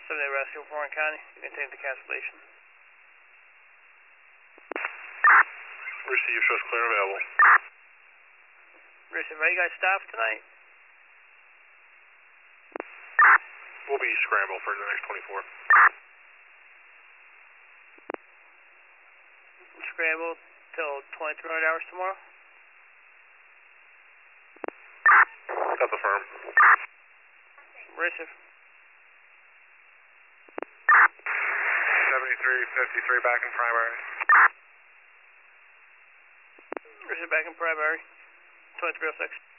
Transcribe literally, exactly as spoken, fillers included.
seven-day rescue for Warren County. You can take the cancellation. Receive, shows clear and available. Receive, are you guys staffed tonight? We'll be scrambled for the next twenty-four. Scrambled till twenty-three hundred hours tomorrow? That's a firm. Receive. seventy-three fifty-three back in primary. Receive back in primary. twenty-three oh six.